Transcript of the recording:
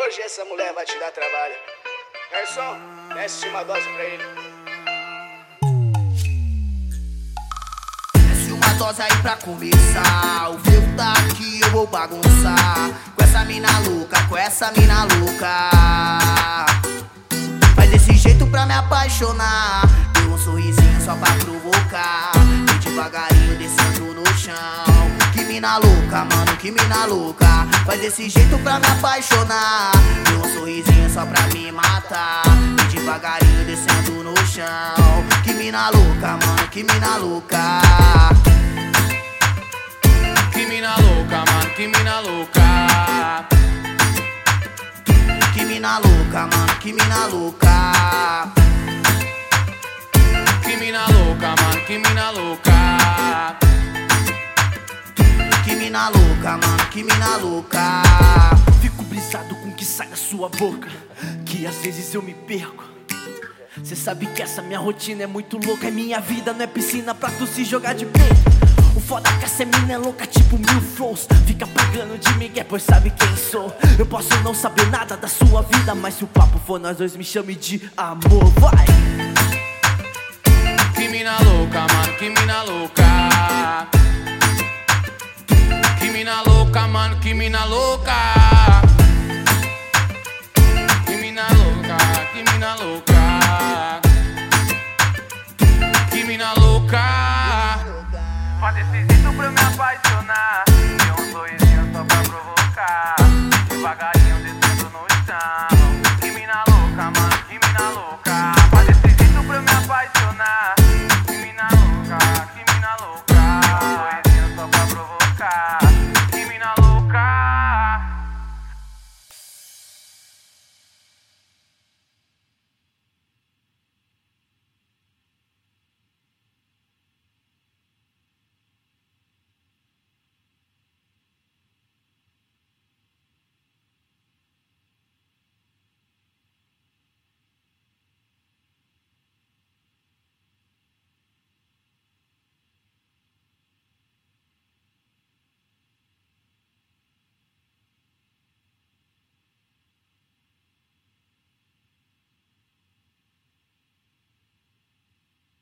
Hoje essa mulher vai te dar trabalho. Garçom, desce uma dose pra ele. Desce uma dose aí pra começar. O ferro tá aqui, eu vou bagunçar. Com essa mina louca, com essa mina louca. Faz desse jeito pra me apaixonar. Deu um sorrisinho só pra provocar. Vem devagarinho descendo no chão. Que mina louca, mano, que mina louca. Faz desse jeito pra me apaixonar. Deu um sorrisinho só pra me matar. Vem devagarinho descendo no chão. Que mina louca, mano, que mina louca. Que mina louca, mano, que mina louca. Que mina louca, mano, que mina louca. Que mina louca, mano, que mina louca. Que mina louca, mano, que mina louca. Fico brisado com o que sai da sua boca, que às vezes eu me perco. Cê sabe que essa minha rotina é muito louca. E minha vida não é piscina pra tu se jogar de peito. O foda é que essa mina é louca, tipo mil flows. Fica pagando de migué, pois sabe quem sou. Eu posso não saber nada da sua vida, mas se o papo for nós dois, me chame de amor, vai. Que mina louca, mano, que mina louca. Que mina louca, mano, que mina louca. Que mina louca, que mina louca. Que mina louca. Faz desse jeito pra me apaixonar. Deu um sorrisinho só pra provocar. Devagar